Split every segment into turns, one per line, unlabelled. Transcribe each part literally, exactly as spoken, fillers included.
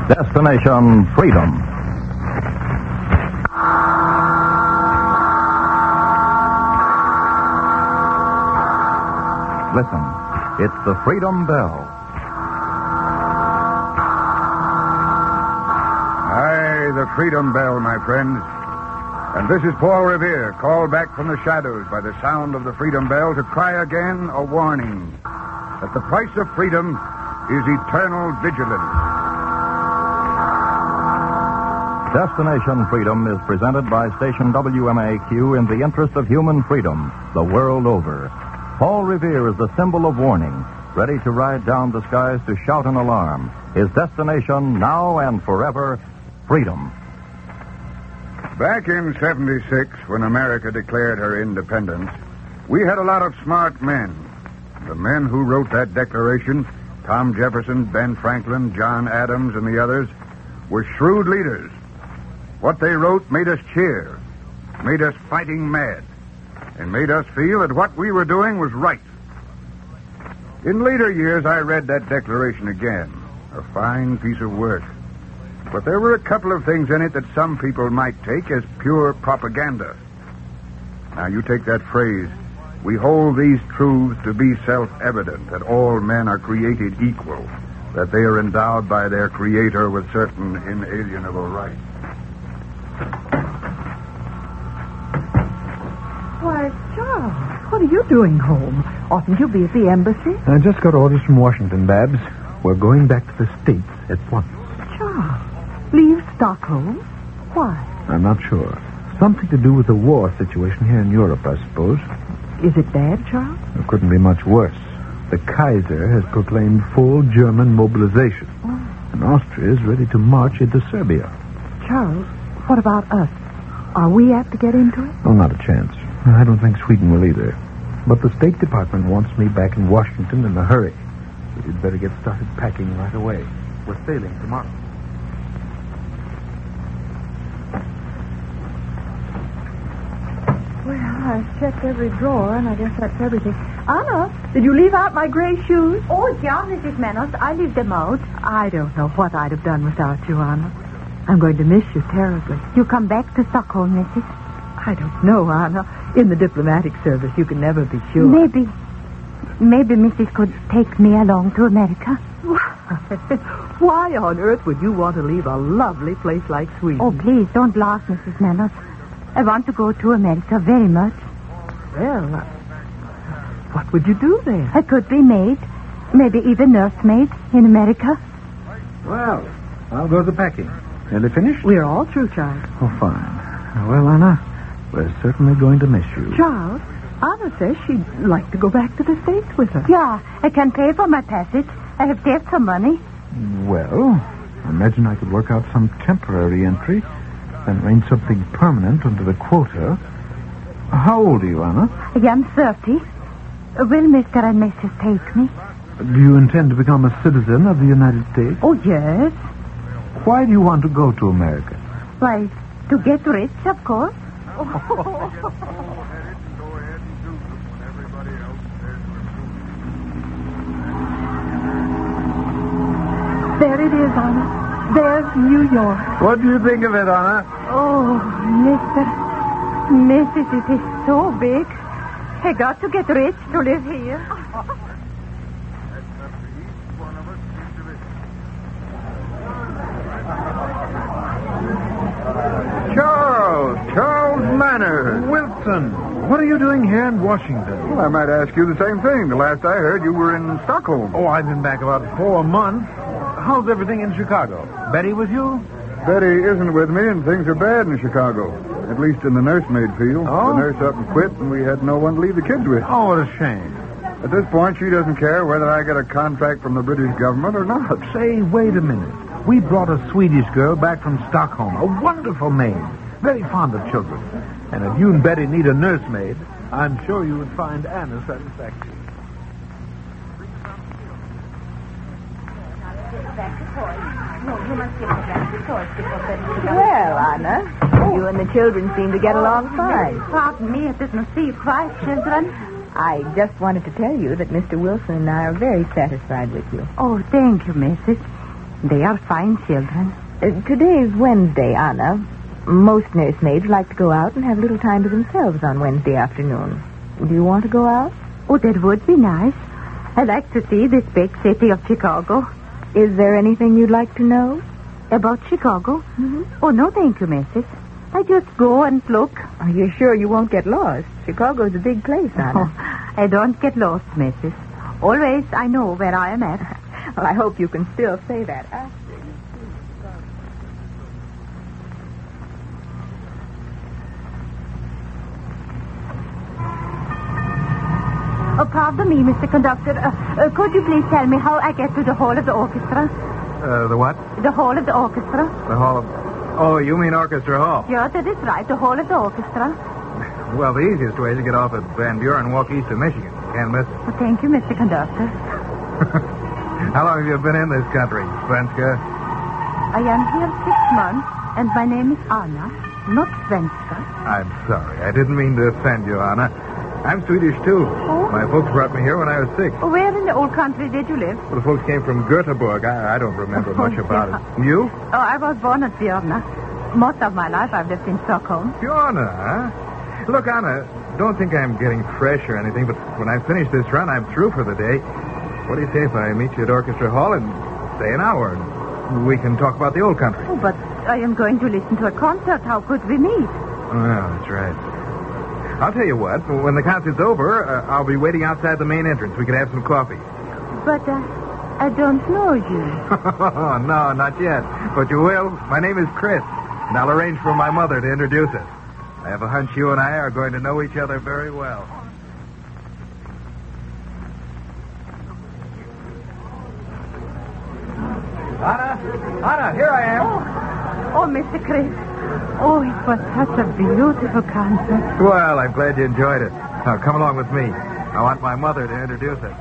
Destination Freedom. Listen, it's the Freedom Bell.
Aye, the Freedom Bell, my friends. And this is Paul Revere, called back from the shadows by the sound of the Freedom Bell to cry again a warning that the price of freedom is eternal vigilance.
Destination Freedom is presented by station W M A Q in the interest of human freedom the world over. Paul Revere is the symbol of warning, ready to ride down the skies to shout an alarm. His destination, now and forever, freedom.
Back in seventy-six, when America declared her independence, we had a lot of smart men. The men who wrote that declaration, Tom Jefferson, Ben Franklin, John Adams, and the others, were shrewd leaders. What they wrote made us cheer, made us fighting mad, and made us feel that what we were doing was right. In later years, I read that declaration again, a fine piece of work. But there were a couple of things in it that some people might take as pure propaganda. Now, you take that phrase, we hold these truths to be self-evident, that all men are created equal, that they are endowed by their Creator with certain inalienable rights.
Why, Charles, what are you doing home? Oughtn't you be at the embassy?
I just got orders from Washington, Babs. We're going back to the States at once.
Charles, leave Stockholm? Why?
I'm not sure. Something to do with the war situation here in Europe, I suppose.
Is it bad, Charles?
It couldn't be much worse. The Kaiser has proclaimed full German mobilization.
Oh.
And Austria is ready to march into Serbia.
Charles, what about us? Are we apt to get into it?
Oh, not a chance. I don't think Sweden will either. But the State Department wants me back in Washington in a hurry. We'd better get started packing right away. We're sailing tomorrow.
Well, I've checked every drawer, and I guess that's everything. Anna, did you leave out my gray shoes?
Oh, yeah, Missus Manos. I leave them out.
I don't know what I'd have done without you, Anna. I'm going to miss you terribly.
You come back to Stockholm, Missus
I don't know, Anna. In the diplomatic service, you can never be sure.
Maybe, maybe Missus could take me along to America.
Why on earth would you want to leave a lovely place like Sweden?
Oh, please, don't laugh, Missus Manos. I want to go to America very much.
Well, uh, what would you do there?
I could be maid, maybe even nursemaid in America.
Well, I'll go to the packing. Nearly finished?
We're all through, Charles.
Oh, fine. Well, Anna, we're certainly going to miss you.
Charles, Anna says she'd like to go back to the States with her.
Yeah, I can pay for my passage. I have saved some money.
Well, I imagine I could work out some temporary entry, then arrange something permanent under the quota. How old are you, Anna?
I am thirty. Will Mister and Missus take me?
Do you intend to become a citizen of the United States?
Oh, yes.
Why do you want to go to America?
Why, to get rich, of course.
There it is, Anna. There's New York.
What do you think of it, Anna?
Oh, Mister Missus, it is so big. I got to get rich to live here.
Charles, Charles Manners.
Wilson, what are you doing here in Washington?
Well, I might ask you the same thing. The last I heard, you were in Stockholm.
Oh, I've been back about four months. How's everything in Chicago? Betty with you?
Betty isn't with me, and things are bad in Chicago. At least in the nursemaid field.
Oh?
The nurse up and quit, and we had no one to leave the kids with.
Oh, what a shame.
At this point, she doesn't care whether I get a contract from the British government or not.
Say, wait a minute. We brought a Swedish girl back from Stockholm, a wonderful maid, very fond of children. And if you and Betty need a nursemaid, I'm sure you would find Anna satisfactory.
Well, Anna, you and the children seem to get along fine.
Pardon me, it doesn't see quite, children.
I just wanted to tell you that Mister Wilson and I are very satisfied with you.
Oh, thank you, Missus They are fine children.
Uh, today's Wednesday, Anna. Most nursemaids like to go out and have a little time to themselves on Wednesday afternoon. Do you want to go out?
Oh, that would be nice. I'd like to see this big city of Chicago.
Is there anything you'd like to know?
About Chicago?
Mm-hmm.
Oh, no, thank you, missus. I just go and look.
Are you sure you won't get lost? Chicago's a big place, Anna.
Oh, I don't get lost, missus. Always I know where I am at.
Well, I hope you can still say that after you...
Oh, pardon me, Mister Conductor. Uh, uh, could you please tell me how I get to the hall of the orchestra?
Uh, the what?
The hall of the orchestra?
The hall of... Oh, you mean Orchestra Hall?
Yeah, that is right. The hall of the orchestra.
Well, the easiest way is to get off at Van Buren and walk east to Michigan. Can't miss it.
Well, thank you, Mister Conductor.
How long have you been in this country, Svenska?
I am here six months, and my name is Anna, not Svenska.
I'm sorry. I didn't mean to offend you, Anna. I'm Swedish, too.
Oh?
My folks brought me here when I was six.
Where in the old country did you live?
Well, the folks came from Göteborg. I, I don't remember
Oh,
much about
yeah.
it. You?
Oh, I was born at Björna. Most of my life I've lived in Stockholm.
Fiona, huh? Look, Anna, don't think I'm getting fresh or anything, but when I finish this run, I'm through for the day. What do you say if I meet you at Orchestra Hall in, say, an hour, and we can talk about the old country?
Oh, but I am going to listen to a concert. How could we meet?
Oh, that's right. I'll tell you what. When the concert's over, uh, I'll be waiting outside the main entrance. We could have some coffee.
But uh, I don't know you.
No, not yet. But you will. My name is Chris, and I'll arrange for my mother to introduce us. I have a hunch you and I are going to know each other very well. Anna! Anna, here I am.
Oh, oh, Mister Chris. Oh, it was such a beautiful concert.
Well, I'm glad you enjoyed it. Now, come along with me. I want my mother to introduce us.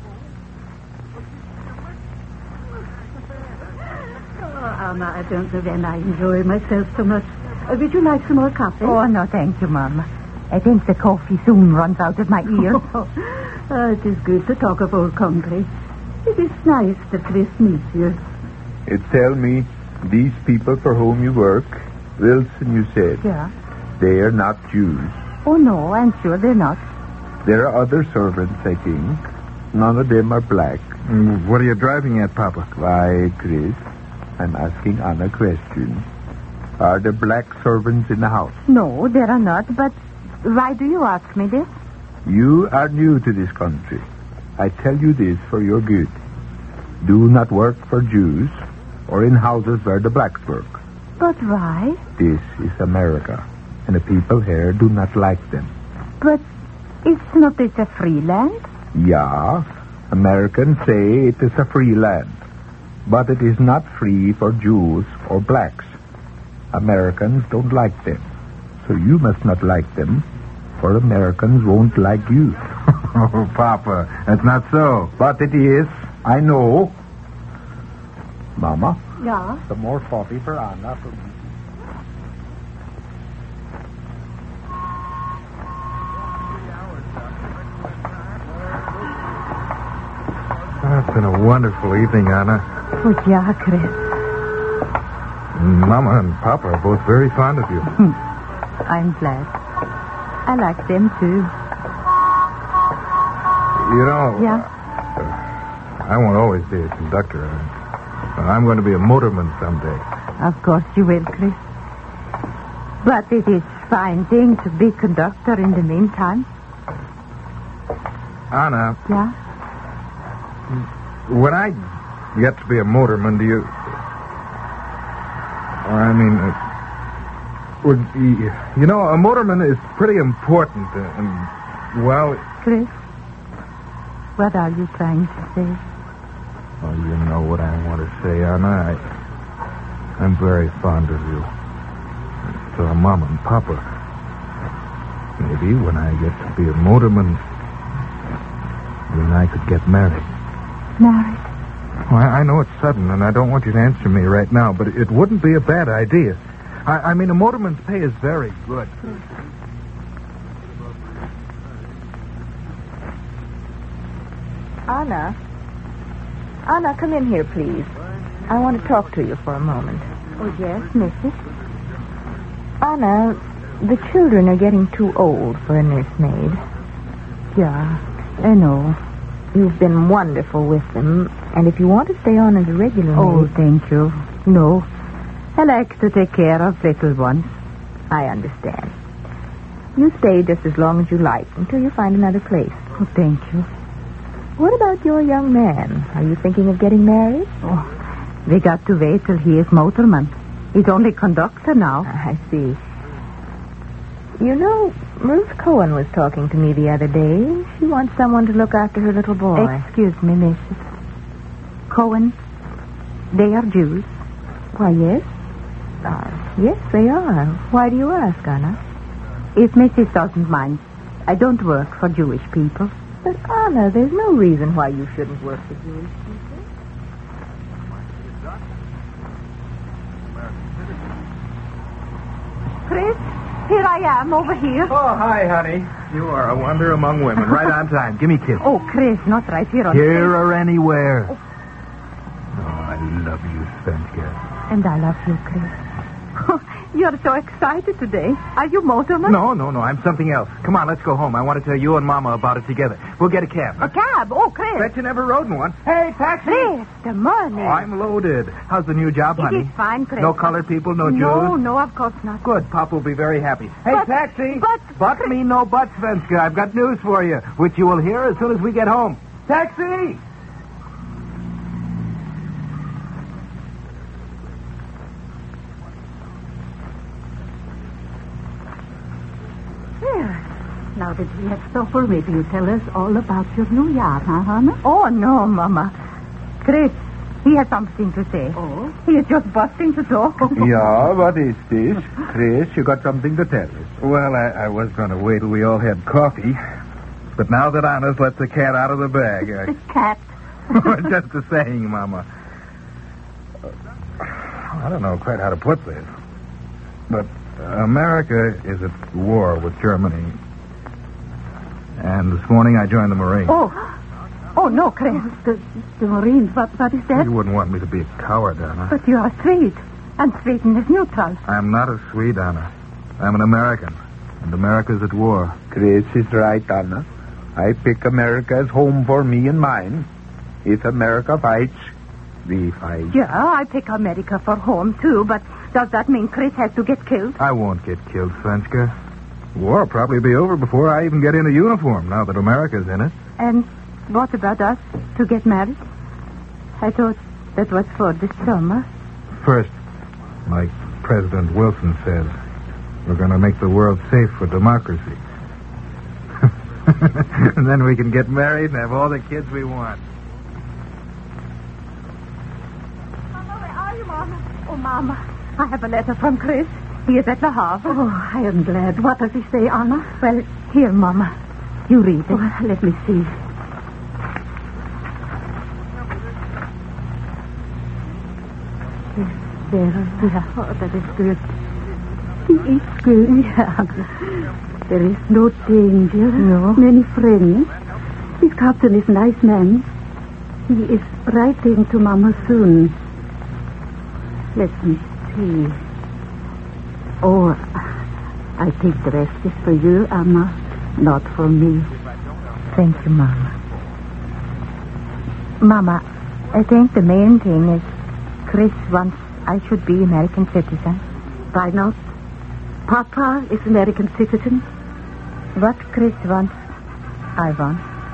Oh, Anna, I don't know when I enjoy myself so much. Uh, would you like some more coffee?
Oh, no, thank you, Mama. I think the coffee soon runs out of my ears.
Oh, it is good to talk of old country. It is nice that Chris meets you.
Uh, tell me, these people for whom you work, Wilson, you said,
Yeah.
they are not Jews.
Oh, no, I'm sure they're not.
There are other servants, I think. None of them are black.
Mm, What are you driving at, Papa?
Why, Chris, I'm asking Anna a question. Are there black servants in the house?
No, there are not, but why do you ask me this?
You are new to this country. I tell you this for your good. Do not work for Jews or in houses where the blacks work.
But why?
This is America, and the people here do not like them.
But is not this a free land?
Yeah, Americans say it is a free land, but it is not free for Jews or blacks. Americans don't like them, so you must not like them, for Americans won't like you.
Oh, Papa, that's not so.
But it is, I know. Mama,
Yeah?
some more coffee for Anna. For me.
It's been a wonderful evening, Anna.
Oh, yeah, Chris.
Mama and Papa are both very fond of you.
I'm glad. I like them, too.
You know,
Yeah?
I won't always be a conductor. I'm going to be a motorman someday.
Of course you will, Chris. But it is fine thing to be conductor in the meantime.
Anna,
Yeah?
when I get to be a motorman, do you... I mean, uh, would you, you know, a motorman is pretty important, uh, and, well...
Chris, what are you trying to say?
Oh, you know what I want to say, Anna. I, I'm very fond of you. So are Mom and Papa. Maybe when I get to be a motorman, you and I could get married.
Married?
Well, I, I know it's sudden, and I don't want you to answer me right now, but it wouldn't be a bad idea. I, I mean, a motorman's pay is very good.
Anna. Anna, come in here, please. I want to talk to you for a moment.
Oh, yes, missus?
Anna, the children are getting too old for a nursemaid.
Yeah, I know.
You've been wonderful with them, and if you want to stay on as a regular
Oh,
maid...
thank you. No. I like to take care of little ones.
I understand. You stay just as long as you like until you find another place.
Oh, thank you.
What about your young man? Are you thinking of getting married?
Oh, we got to wait till he is motorman. He's only conductor now.
I see. You know, Ruth Cohen was talking to me the other day. She wants someone to look after her little boy.
Excuse me, missus Cohen, they are Jews.
Why, yes. Uh, yes, they are. Why do you ask, Anna?
If missus doesn't mind, I don't work for Jewish people.
But, Anna, there's no reason why you shouldn't work for Jewish people.
Chris, here I am, over here.
Oh, hi, honey. You are a wonder among women. Right on time. Give me a kiss.
Oh, Chris, not right here on
Here or anywhere. Oh, I love you, Svenska.
And I love you, Chris. You're so excited today. Are you motorman?
No, no, no. I'm something else. Come on, let's go home. I want to tell you and Mama about it together. We'll get a cab.
A cab? Oh, Chris.
Bet you never rode in one. Hey, taxi!
Chris, the money.
Oh, I'm loaded. How's the new job,
It
honey?
is fine, Chris.
No colored people, no Jews?
No, no, of course not.
Good. Pop will be very happy. Hey,
But-
taxi!
but-
But me no but, Svenska. I've got news for you, which you will hear as soon as we get home. Taxi!
Now that we have supper, maybe you tell us all about your new yard, huh, Hannah? Oh, no, Mama. Chris, he has something to say. Oh? He is just busting to talk.
Yeah, what is this? Chris, you got something to tell us.
Well, I, I was going to wait till we all had coffee. But now that Anna's let the cat out of the bag, I...
Cat.
Just the saying, Mama. I don't know quite how to put this. But America is at war with Germany. And this morning I joined the Marines.
Oh. Oh, no, Chris. The, the Marines. What, what is that?
You wouldn't want me to be a coward, Anna.
But you are Swede. And Sweden is neutral.
I'm not a Swede, Anna. I'm an American. And America's at war.
Chris is right, Anna. I pick America as home for me and mine. If America fights, we fight.
Yeah, I pick America for home, too. But does that mean Chris has to get killed?
I won't get killed, Svenska. War will probably be over before I even get into uniform, now that America's in it.
And what about us to get married? I thought that was for this summer.
First, like President Wilson says, we're going to make the world safe for democracy. And then we can get married and have all the kids we want.
Mama, where are you, Mama? Oh, Mama, I have a letter from Chris. He is at the Havre. Oh, I am glad. What does he say, Anna? Well, here, Mama. You read it. Oh, let me see. There, yeah. Oh, that is good. He is good. Yeah. There is no danger. No. Many friends. His captain is a nice man. He is writing to Mama soon. Let me see. Oh, I think the rest is for you, Anna, not for me. Thank you, Mama. Mama, I think the main thing is Chris wants I should be American citizen. Why not? Papa is American citizen. What Chris wants, I want.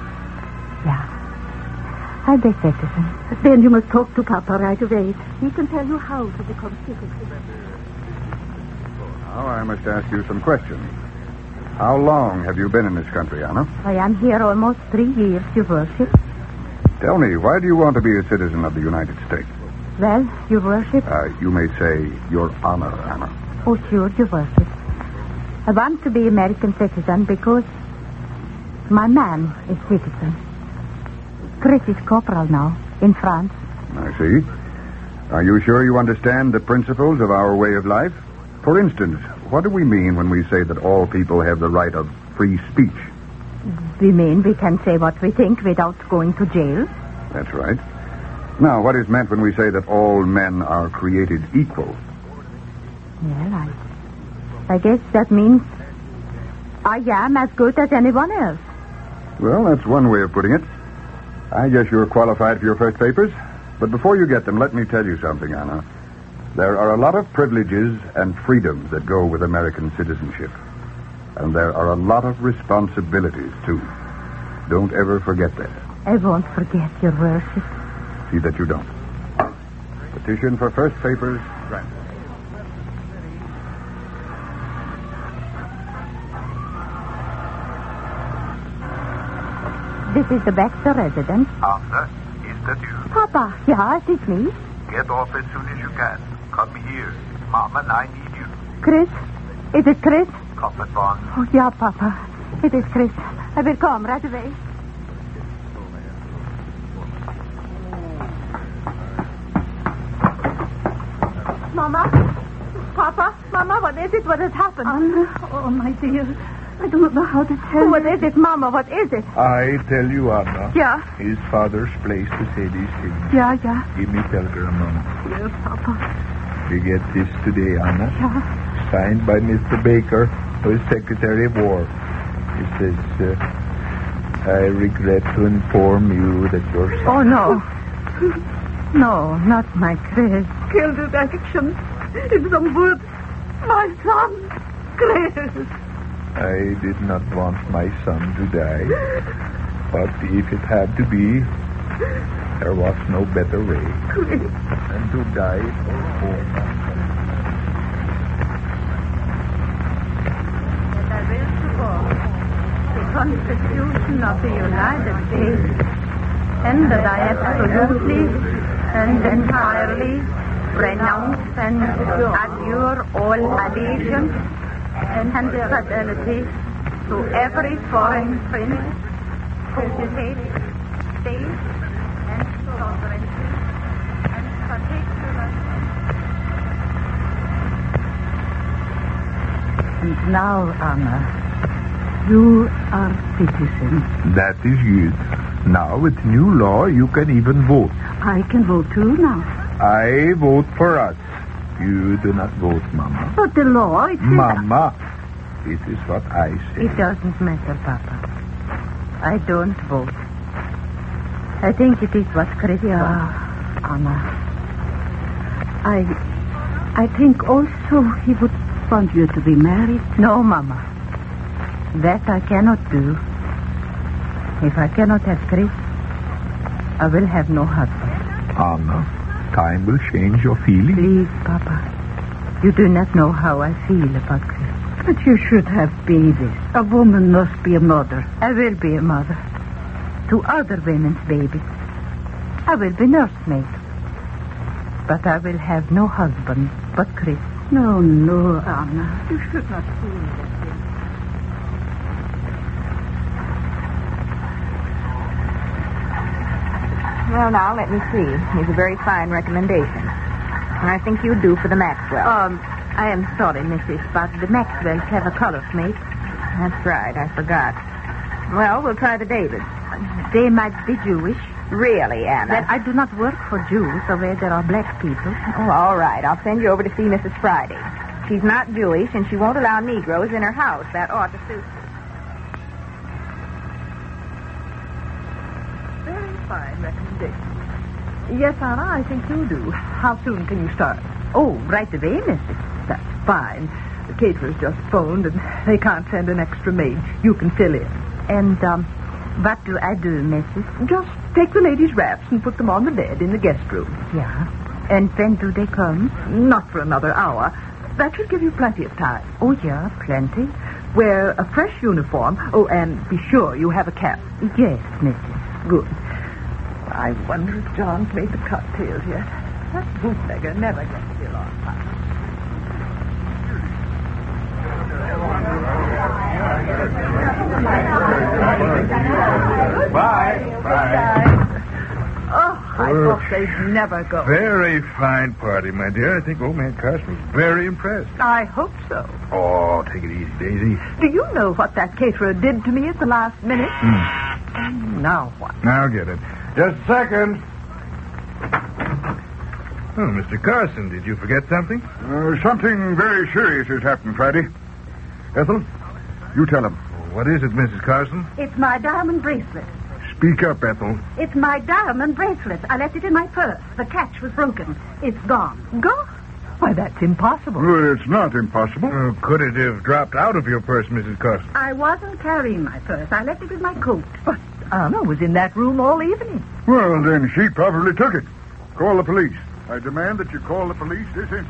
Yeah. I'll be citizen. Then you must talk to Papa right away. He can tell you how to become citizen.
Now I must ask you some questions. How long have you been in this country, Anna?
I am here almost three years, Your Worship.
Tell me, why do you want to be a citizen of the United States?
Well, Your Worship.
Uh, you may say, Your Honor, Anna.
Oh, sure, Your Worship. I want to be American citizen because my man is citizen. Chris is corporal now in France.
I see. Are you sure you understand the principles of our way of life? For instance, what do we mean when we say that all people have the right of free speech?
We mean we can say what we think without going to jail.
That's right. Now, what is meant when we say that all men are created equal?
Well, I, I guess that means I am as good as anyone else.
Well, that's one way of putting it. I guess you're qualified for your first papers. But before you get them, let me tell you something, Anna. There are a lot of privileges and freedoms that go with American citizenship. And there are a lot of responsibilities, too. Don't ever forget that.
I won't forget, Your Worship.
See that you don't. Petition for first papers granted.
This is the Baxter residence.
Anna, is that you?
Papa, yes, it's me.
Get off as soon as you can. Come here. Mama and I need you.
Chris? Is it Chris?
Come at once.
Oh, yeah, Papa. It is Chris. I will come right away. Mama? Papa? Mama, what is it? What has happened?
Anna, oh, my dear. I don't know how to tell
What
you.
is it, Mama? What is it?
I tell you, Anna.
Yeah.
His father's place to say these things.
Yeah, yeah.
Give me telegram a moment.
Yes, Papa.
We get this today, Anna.
Yeah.
Signed by Mister Baker, who is Secretary of War. It says, uh, I regret to inform you that your son...
Oh, no. No, not my Chris.
Killed his action. In some woods. My son. Chris.
I did not want my son to die. But if it had to be, there was no better way
Chris.
than to die for home.
That I will support the Constitution of the United States, and that I absolutely and entirely renounce and adjure all allegiance and fidelity to every foreign prince, state, state, and sovereignty, and particularly. And now, Anna, you are citizen.
That is good. Now, with new law, you can even vote.
I can vote too now.
I vote for us. You do not vote, Mama.
But the law, it says...
Mama, this is what I say.
It doesn't matter, Papa. I don't vote. I think it is what Chris
Yeah, Anna. I... I think also he would want you to be married.
No, Mama. That I cannot do. If I cannot have Chris, I will have no husband.
Anna, time will change your feelings.
Please, Papa. You do not know how I feel about Chris.
But you should have babies. A woman must be a mother.
I will be a mother to other women's babies. I will be nursemaid. But I will have no husband but Chris.
No, no, Anna. You should not feel that way.
Well, now, let me see. He's a very fine recommendation. And I think you'd do for the Maxwell.
Um, I am sorry, Missus but the Maxwells have a color mate.
That's right. I forgot. Well, we'll try the Davids.
They might be Jewish.
Really, Anna?
Well, I do not work for Jews, so where there are black people.
Oh, all right. I'll send you over to see Missus Friday. She's not Jewish, and she won't allow Negroes in her house. That ought to suit her.
Very fine recommendation. Yes, Anna, I think you do. How soon can you start?
Oh, right away, Missus
That's fine. The caterers just phoned, and they can't send an extra maid. You can fill in.
And, um, what do I do, Missus
Just take the ladies' wraps and put them on the bed in the guest room.
Yeah. And when do they come?
Not for another hour. That should give you plenty of time.
Oh, yeah, plenty.
Wear a fresh uniform. Oh, and be sure you have a cap.
Yes, Missus
Good. I wonder if John's made the cocktails yet. That bootlegger never gets here on time.
Bye. Bye.
Oh, I thought they'd never go.
Very fine party, my dear. I think old man Carson was very impressed.
I hope so.
Oh, take it easy, Daisy.
Do you know what that caterer did to me at the last minute?
Hmm.
Now what?
Now get it. Just a second. Oh, Mister Carson, did you forget something?
Uh, something very serious has happened, Friday. Ethel, you tell him.
What is it, Missus Carson?
It's my diamond bracelet.
Speak up, Ethel.
It's my diamond bracelet. I left it in my purse. The catch was broken. It's gone.
Gone? Why, that's impossible.
Well, it's not impossible.
Oh, could it have dropped out of your purse, Missus Carson?
I wasn't carrying my purse. I left it with my coat.
But Anna was in that room all evening.
Well, then she probably took it. Call the police. I demand that you call the police this instant.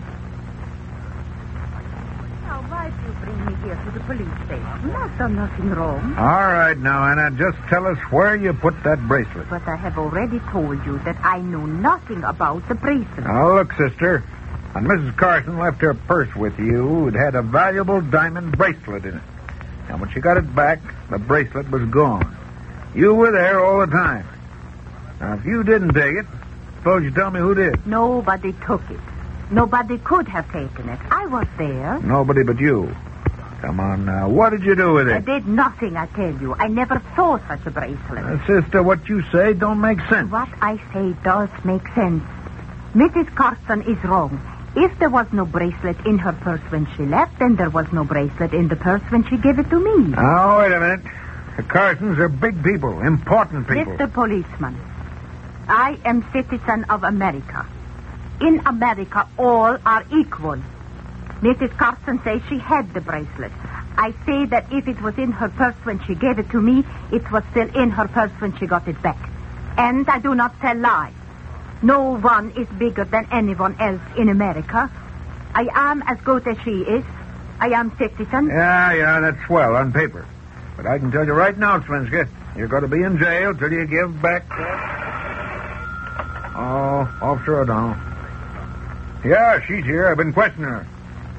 Now, why do you bring me here to the police station? I've done nothing wrong.
All right, now, Anna, just tell us where you put that bracelet.
But I have already told you that I know nothing about the bracelet.
Now, look, sister. When Missus Carson left her purse with you, it had a valuable diamond bracelet in it. And when she got it back, the bracelet was gone. You were there all the time. Now, if you didn't take it, suppose you tell me who did.
Nobody took it. Nobody could have taken it. I was there.
Nobody but you. Come on now. What did you do with
I
it?
did nothing, I tell you. I never saw such a bracelet.
Uh, sister, what you say don't make sense.
What I say does make sense. Missus Carson is wrong. If there was no bracelet in her purse when she left, then there was no bracelet in the purse when she gave it to me.
Now, wait a minute. The Carsons are big people, important people.
Mister Policeman, I am citizen of America. In America, all are equal. Missus Carson says she had the bracelet. I say that if it was in her purse when she gave it to me, it was still in her purse when she got it back. And I do not tell lies. No one is bigger than anyone else in America. I am as good as she is. I am citizen.
Yeah, yeah, that's swell on paper. But I can tell you right now, Svenska, you're going to be in jail till you give back that... Oh, Officer O'Donnell. Yeah, she's here. I've been questioning her.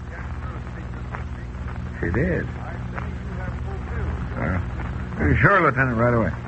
She did. Uh, sure, Lieutenant, right away.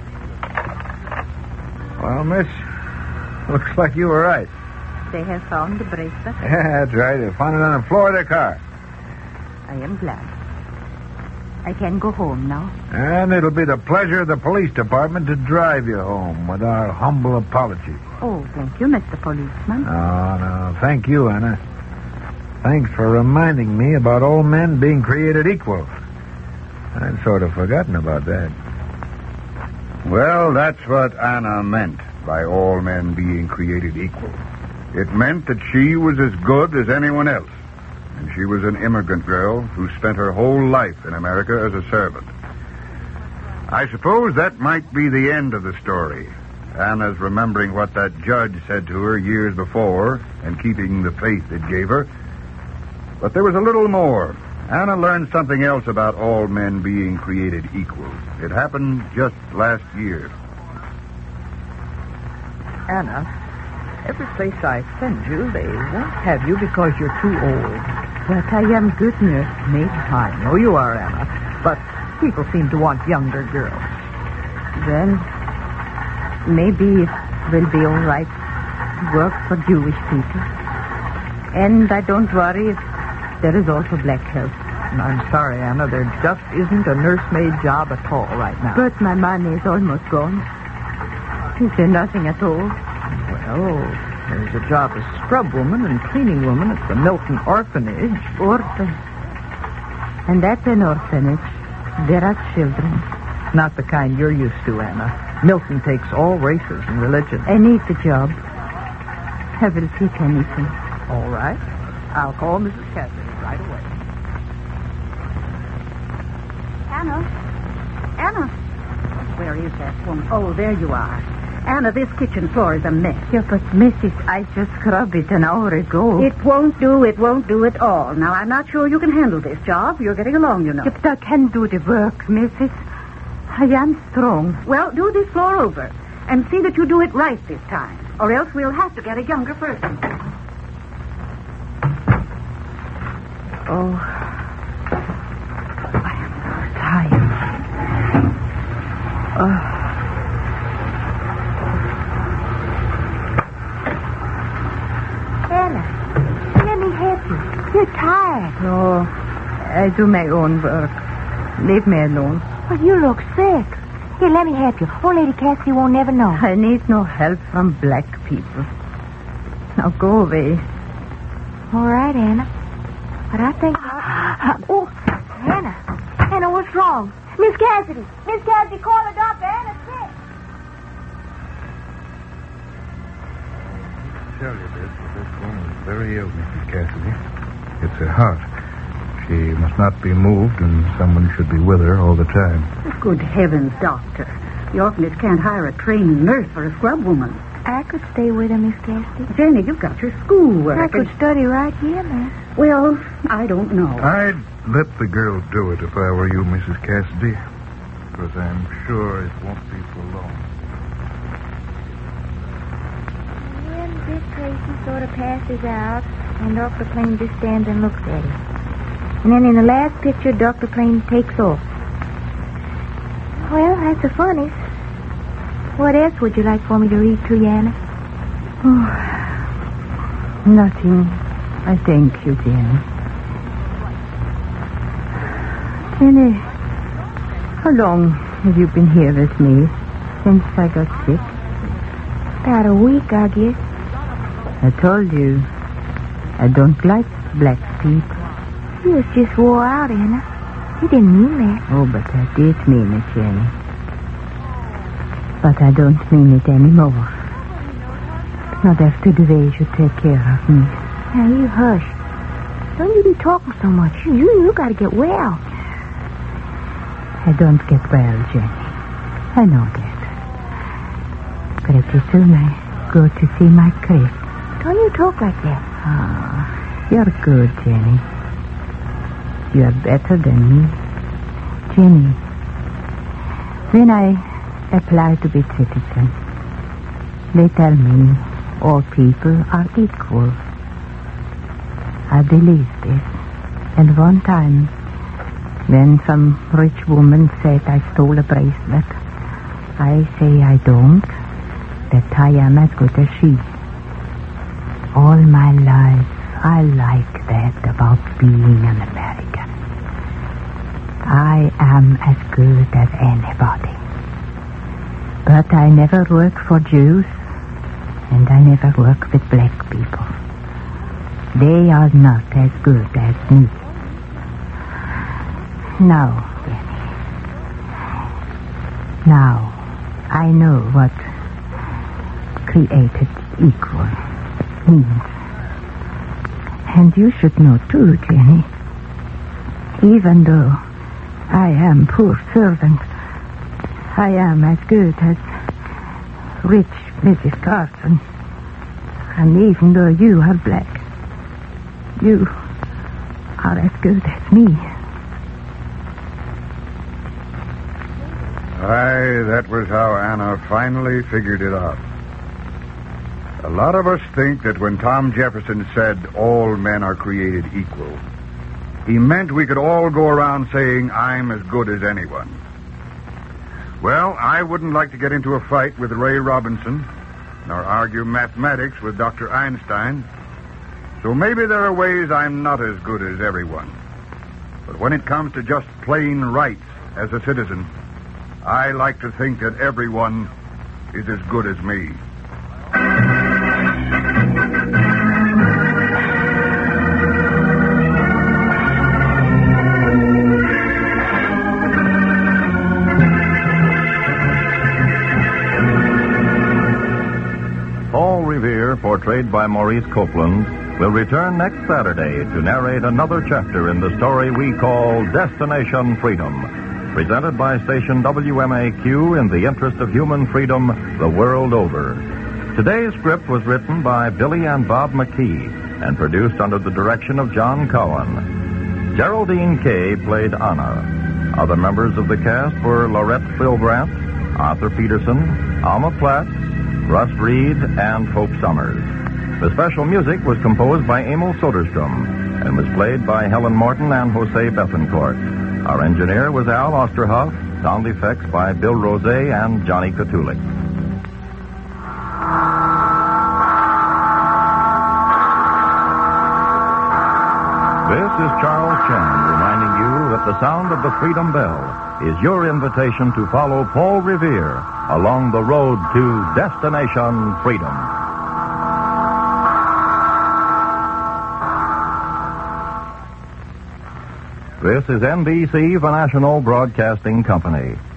Well, miss, looks like you were right.
They have found the bracelet.
Yeah, that's right. They found it on the floor of their car.
I am glad. I can go home now.
And it'll be the pleasure of the police department to drive you home with our humble apology.
Oh, thank you, Mister Policeman.
No, no. Thank you, Anna. Thanks for reminding me about all men being created equal. I'd sort of forgotten about that.
Well, that's what Anna meant by all men being created equal. It meant that she was as good as anyone else. And she was an immigrant girl who spent her whole life in America as a servant. I suppose that might be the end of the story. Anna's remembering what that judge said to her years before and keeping the faith it gave her. But there was a little more. Anna learned something else about all men being created equal. It happened just last year.
Anna, every place I send you, they won't have you because you're too old. But I am good, nursemaid. I know you are, Anna. But people seem to want younger girls.
Then, maybe it will be all right to work for Jewish people. And I don't worry if there is also black help.
I'm sorry, Anna. There just isn't a nursemaid job at all right now.
But my money is almost gone. Is there nothing at all?
Well, there's a job as scrub woman and cleaning woman at the Milton Orphanage.
Orphan. And at an orphanage, there are children.
Not the kind you're used to, Anna. Milton takes all races and religions.
I need the job. I will take anything.
All right. I'll call Missus Cassidy right away.
Anna? Anna? Where is that woman? Oh, there you are. Anna, this kitchen floor is a mess.
Yeah, but Missus, I just scrubbed it an hour ago.
It won't do. It won't do at all. Now, I'm not sure you can handle this job. You're getting along, you know.
Yeah, but I can do the work, Missus I am strong.
Well, do this floor over and see that you do it right this time, or else we'll have to get a younger person.
Oh, I am so tired. Oh.
Anna, let me help you. You're tired.
No, I do my own work. Leave me alone.
Well, you look sick. Here, let me help you. Old Lady Cassidy won't never know.
I need no help from black people. Now go away.
All right, Anna. But I think... Oh, Anna. Anna, what's wrong? Miss Cassidy. Miss Cassidy, call the doctor. Anna's sick.
I tell you this, but this woman is very ill, Missus Cassidy. It's her heart. She must not be moved, and someone should be with her all the time.
Good heavens, Doctor. The orphanage can't hire a trained nurse or a scrub woman.
I could stay with her, Miss Cassidy.
Jenny, you've got your schoolwork.
I could study right here, Miss.
Well, I don't know.
I'd let the girl do it if I were you, Missus Cassidy. Because I'm sure it won't be for long.
Then Dick Tracy sort of passes out, and Doctor Plain just stands and looks at him. And then in the last picture, Doctor Plain takes off. Well, that's the funniest. What else would you like for me to read to you, Anna?
Oh, nothing. I thank you, Jenny. Jenny, how long have you been here with me since I got sick?
About a week, I guess.
I told you, I don't like black people.
You was just wore out, Anna. You didn't mean that.
Oh, but I did mean it, Jenny. But I don't mean it anymore. Not after the way you take care of me.
Now, you hush. Don't you be talking so much. You, you, you gotta get well.
I don't get well, Jenny. I know that. Pretty soon I go to see my Chris.
Don't you talk like that.
Ah, you're good, Jenny. You are better than me. Jenny, when I apply to be citizen, they tell me all people are equal. I believe this. And one time, when some rich woman said I stole a bracelet, I say I don't, that I am as good as she. All my life, I like that about being an American. I am as good as anybody. But I never work for Jews, and I never work with black people. They are not as good as me. Now, Jenny. Now, I know what created equal means. And you should know too, Jenny. Even though I am poor servant, I am as good as rich Missus Carson. And even though you are black, you are as good as me.
Aye, that was how Anna finally figured it out. A lot of us think that when Tom Jefferson said all men are created equal, he meant we could all go around saying I'm as good as anyone. Well, I wouldn't like to get into a fight with Ray Robinson, nor argue mathematics with Doctor Einstein. So maybe there are ways I'm not as good as everyone. But when it comes to just plain rights as a citizen, I like to think that everyone is as good as me.
Paul Revere, portrayed by Maurice Copeland, will return next Saturday to narrate another chapter in the story we call Destination Freedom, presented by station W M A Q in the interest of human freedom the world over. Today's script was written by Billy and Bob McKee and produced under the direction of John Cowan. Geraldine Kay played Anna. Other members of the cast were Laurette Philbrandt, Arthur Peterson, Alma Platt, Russ Reed, and Hope Summers. The special music was composed by Emil Soderstrom and was played by Helen Morton and Jose Bethencourt. Our engineer was Al Osterhoff, sound effects by Bill Rose and Johnny Katulik. This is Charles Chen reminding you that the sound of the Freedom Bell is your invitation to follow Paul Revere along the road to Destination Freedom. This is N B C, the national broadcasting company.